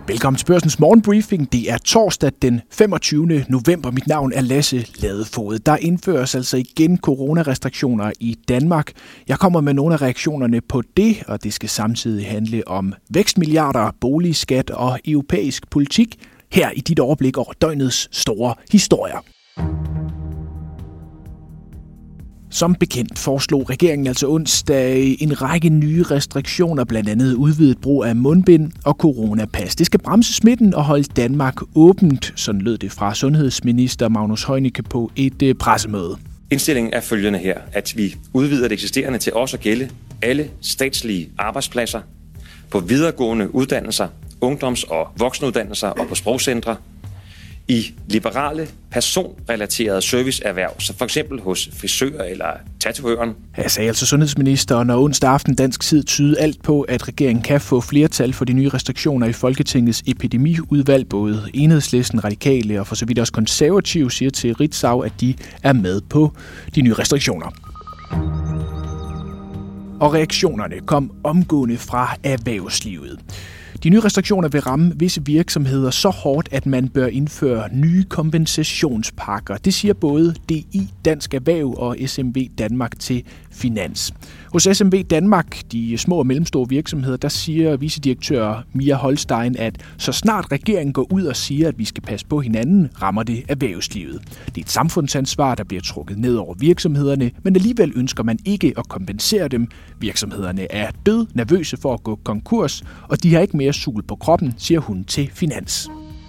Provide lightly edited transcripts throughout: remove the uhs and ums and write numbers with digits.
Velkommen til Børsens morgenbriefing. Det er torsdag den 25. november. Mit navn er Lasse Ladefoged. Der indføres altså igen coronarestriktioner i Danmark. Jeg kommer med nogle af reaktionerne på det, og det skal samtidig handle om vækstmilliarder, boligskat og europæisk politik. Her i dit overblik over døgnets store historier. Som bekendt foreslog regeringen altså onsdag en række nye restriktioner, blandt andet udvidet brug af mundbind og coronapas. Det skal bremse smitten og holde Danmark åbent, sådan lød det fra sundhedsminister Magnus Heunicke på et pressemøde. Indstillingen er følgende her, at vi udvider det eksisterende til også at gælde alle statslige arbejdspladser, på videregående uddannelser, ungdoms- og voksenuddannelser og på sprogcentre, i liberale, personrelaterede serviceerhverv, så for eksempel hos frisører eller tatovøren. Her sagde altså sundhedsministeren, og onsdag aften dansk tid tyder alt på, at regeringen kan få flertal for de nye restriktioner i Folketingets epidemiudvalg. Både Enhedslisten, Radikale og for så vidt også Konservative siger til Ritzau, at de er med på de nye restriktioner. Og reaktionerne kom omgående fra erhvervslivet. De nye restriktioner vil ramme visse virksomheder så hårdt, at man bør indføre nye kompensationspakker. Det siger både DI, Dansk Erhverv og SMV Danmark til Finans. Hos SMV Danmark, de små og mellemstore virksomheder, der siger vicedirektør Mia Holstein, at så snart regeringen går ud og siger, at vi skal passe på hinanden, rammer det erhvervslivet. Det er et samfundsansvar, der bliver trukket ned over virksomhederne, men alligevel ønsker man ikke at kompensere dem. Virksomhederne er død nervøse for at gå konkurs, og de har ikke mere sul på kroppen, siger hun til Finans.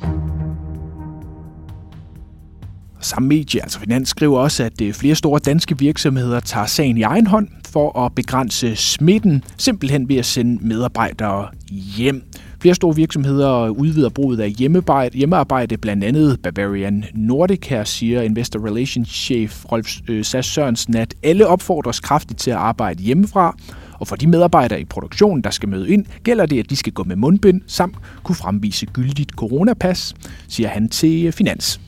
Samme medie, altså Finans, skriver også, at flere store danske virksomheder tager sagen i egen hånd for at begrænse smitten, simpelthen ved at sende medarbejdere hjem. Flere store virksomheder udvider bruget af hjemmearbejde, blandt andet Bavarian Nordic. Her siger Investor Relations chef Rolf Sass Sørensen, at alle opfordres kraftigt til at arbejde hjemmefra. Og for de medarbejdere i produktionen, der skal møde ind, gælder det, at de skal gå med mundbind samt kunne fremvise gyldigt coronapas, siger han til Finans.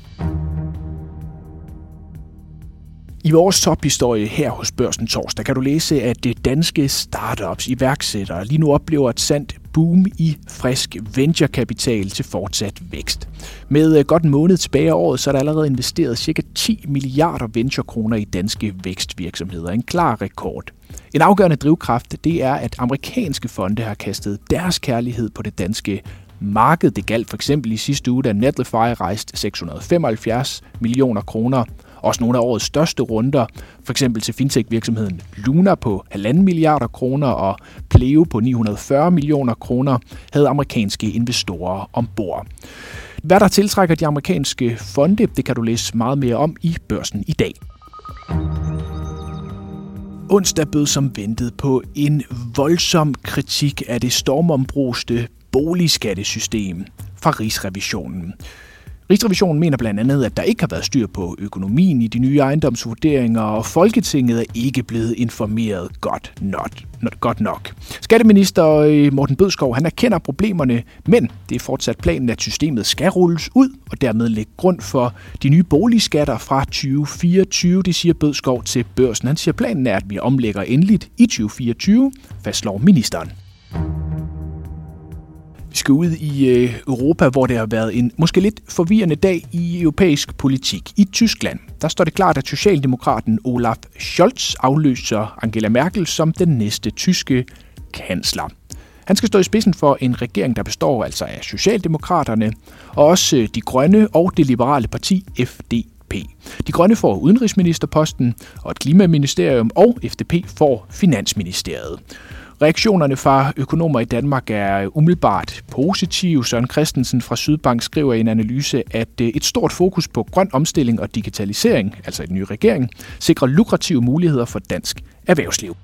I vores tophistorie her hos Børsen torsdag kan du læse, at det danske startups iværksættere lige nu oplever et sandt boom i frisk venturekapital til fortsat vækst. Med godt en måned tilbage af året, så er der allerede investeret ca. 10 milliarder venturekroner i danske vækstvirksomheder. En klar rekord. En afgørende drivkraft, det er, at amerikanske fonde har kastet deres kærlighed på det danske marked. Det galt for eksempel i sidste uge, da Netlify rejste 675 millioner kroner. Også nogle af årets største runder, for eksempel til fintech-virksomheden Luna på 1,5 milliarder kroner og Pleo på 940 millioner kroner, havde amerikanske investorer ombord. Hvad der tiltrækker de amerikanske fonde, det kan du læse meget mere om i Børsen i dag. Onsdag bød som ventet på en voldsom kritik af det stormombruste boligskattesystem fra Rigsrevisionen. Rigsrevisionen mener blandt andet, at der ikke har været styr på økonomien i de nye ejendomsvurderinger, og Folketinget er ikke blevet informeret godt nok. Skatteminister Morten Bødskov, han erkender problemerne, men det er fortsat planen, at systemet skal rulles ud og dermed lægge grund for de nye boligskatter fra 2024. Det siger Bødskov til Børsen. Han siger, planen er, at vi omlægger endeligt i 2024, fastslår ministeren. Vi skal ud i Europa, hvor det har været en måske lidt forvirrende dag i europæisk politik. I Tyskland, der står det klart, at socialdemokraten Olaf Scholz afløser Angela Merkel som den næste tyske kansler. Han skal stå i spidsen for en regering, der består altså af Socialdemokraterne, og også De Grønne og det liberale parti FDP. De Grønne får udenrigsministerposten og et klimaministerium, og FDP får finansministeriet. Reaktionerne fra økonomer i Danmark er umiddelbart positive. Søren Christensen fra Sydbank skriver i en analyse, at et stort fokus på grøn omstilling og digitalisering, altså en ny regering, sikrer lukrative muligheder for dansk erhvervsliv.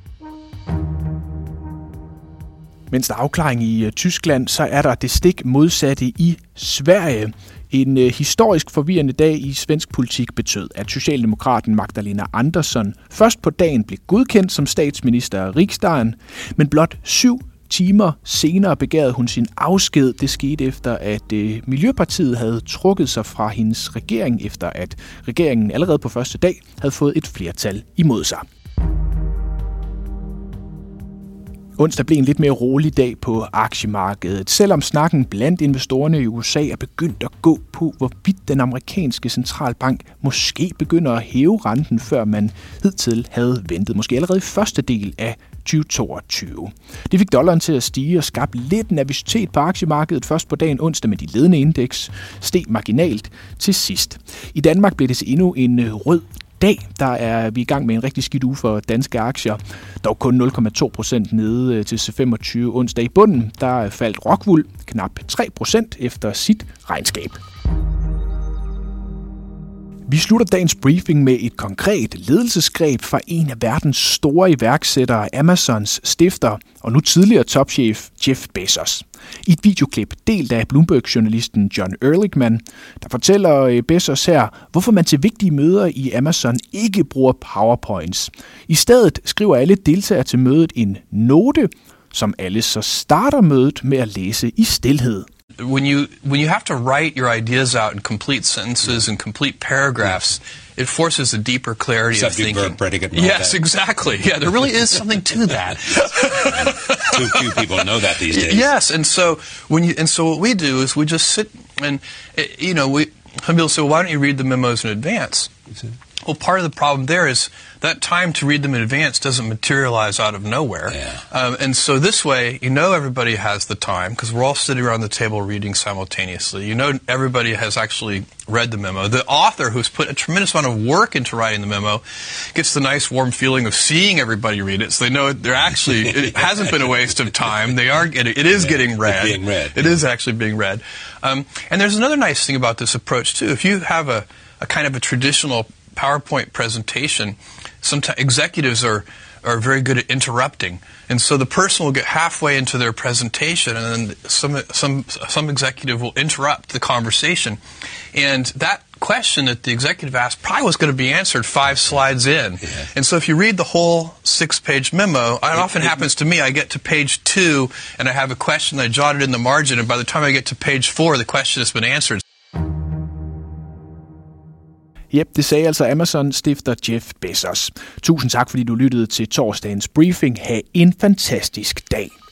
Mens der er afklaring i Tyskland, så er der det stik modsatte i Sverige. En historisk forvirrende dag i svensk politik betød, at socialdemokraten Magdalena Andersson først på dagen blev godkendt som statsminister af Riksdagen, men blot 7 timer senere begærede hun sin afsked. Det skete efter, at Miljøpartiet havde trukket sig fra hendes regering, efter at regeringen allerede på første dag havde fået et flertal imod sig. Onsdag blev en lidt mere rolig dag på aktiemarkedet, selvom snakken blandt investorerne i USA er begyndt at gå på, hvorvidt den amerikanske centralbank måske begynder at hæve renten, før man hidtil havde ventet, måske allerede i første del af 2022. Det fik dollaren til at stige og skabte lidt nervøsitet på aktiemarkedet først på dagen onsdag, med de ledende indeks steg marginalt til sidst. I Danmark blev det til endnu en rød dag. Der er vi i gang med en rigtig skidt uge for danske aktier. Dog kun 0,2% nede til C25 onsdag. I bunden der faldt Rockwool knap 3% efter sit regnskab. Vi slutter dagens briefing med et konkret ledelsesgreb fra en af verdens store iværksættere, Amazons stifter og nu tidligere topchef Jeff Bezos. I et videoklip delt af Bloomberg-journalisten John Ehrlichman, der fortæller Bezos her, hvorfor man til vigtige møder i Amazon ikke bruger PowerPoints. I stedet skriver alle deltagere til mødet en note, som alle så starter mødet med at læse i stilhed. When you have to write your ideas out in complete sentences and complete paragraphs, it forces a deeper clarity of thinking. Subject, verb, predicate, and yes, exactly. Yeah, there really is something to that. Too few people know that these days. Yes, and so what we do is we just sit and some people say, well, why don't you read the memos in advance? Well, part of the problem there is that time to read them in advance doesn't materialize out of nowhere. Yeah. And so this way, everybody has the time because we're all sitting around the table reading simultaneously. Everybody has actually read the memo. The author, who's put a tremendous amount of work into writing the memo, gets the nice warm feeling of seeing everybody read it, so they know it hasn't been a waste of time. It is getting read. It's being read. It is actually being read. And there's another nice thing about this approach too. If you have a kind of a traditional PowerPoint presentation, sometimes executives are very good at interrupting, and so the person will get halfway into their presentation, and then some executive will interrupt the conversation, and that question that the executive asked probably was going to be answered 5 slides in. Yeah. And so if you read the whole 6-page memo, it often happens to me, I get to page 2 and I have a question that I jotted in the margin, and by the time I get to page 4, the question has been answered. Jep, det sagde altså Amazon-stifter Jeff Bezos. Tusind tak, fordi du lyttede til torsdagens briefing. Ha' en fantastisk dag.